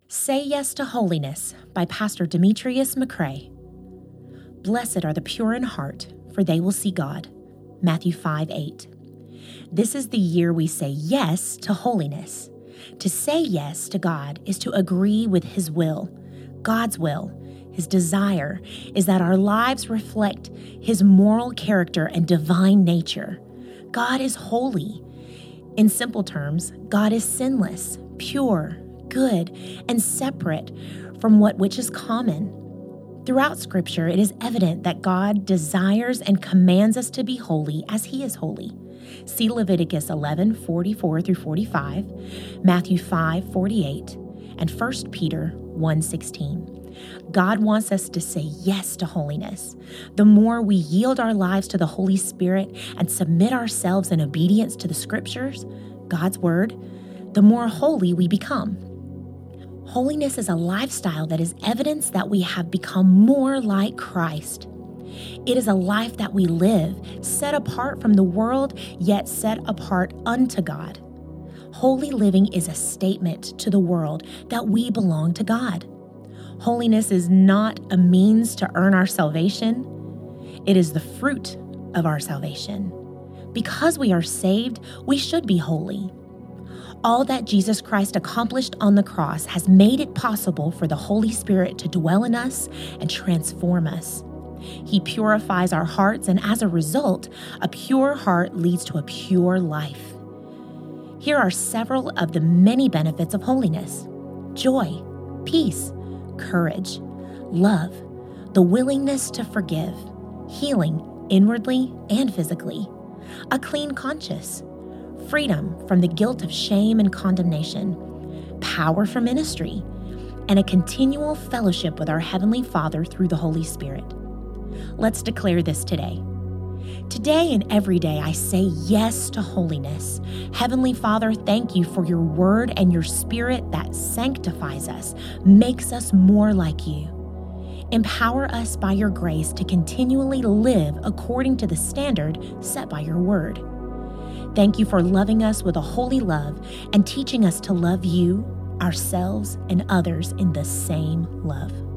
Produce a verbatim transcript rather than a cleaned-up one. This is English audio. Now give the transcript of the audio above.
Say Yes to Holiness by Pastor Demetrius McCrae. Blessed are the pure in heart, for they will see God. Matthew five eight. This is the year we say yes to holiness. To say yes to God is to agree with His will. God's will, His desire, is that our lives reflect His moral character and divine nature. God is holy. In simple terms, God is sinless, pure, good, and separate from what which is common. Throughout Scripture, it is evident that God desires and commands us to be holy as He is holy. See Leviticus eleven forty-four through forty-five, Matthew five forty-eight, and First Peter one sixteen. God wants us to say yes to holiness. The more we yield our lives to the Holy Spirit and submit ourselves in obedience to the Scriptures, God's Word, the more holy we become. Holiness is a lifestyle that is evidence that we have become more like Christ. It is a life that we live, set apart from the world, yet set apart unto God. Holy living is a statement to the world that we belong to God. Holiness is not a means to earn our salvation. It is the fruit of our salvation. Because we are saved, we should be holy. All that Jesus Christ accomplished on the cross has made it possible for the Holy Spirit to dwell in us and transform us. He purifies our hearts, and as a result, a pure heart leads to a pure life. Here are several of the many benefits of holiness: joy, peace, courage, love, the willingness to forgive, healing inwardly and physically, a clean conscience, freedom from the guilt of shame and condemnation, power for ministry, and a continual fellowship with our Heavenly Father through the Holy Spirit. Let's declare this today. Today and every day, I say yes to holiness. Heavenly Father, thank you for your word and your Spirit that sanctifies us, makes us more like you. Empower us by your grace to continually live according to the standard set by your word. Thank you for loving us with a holy love and teaching us to love you, ourselves, and others in the same love.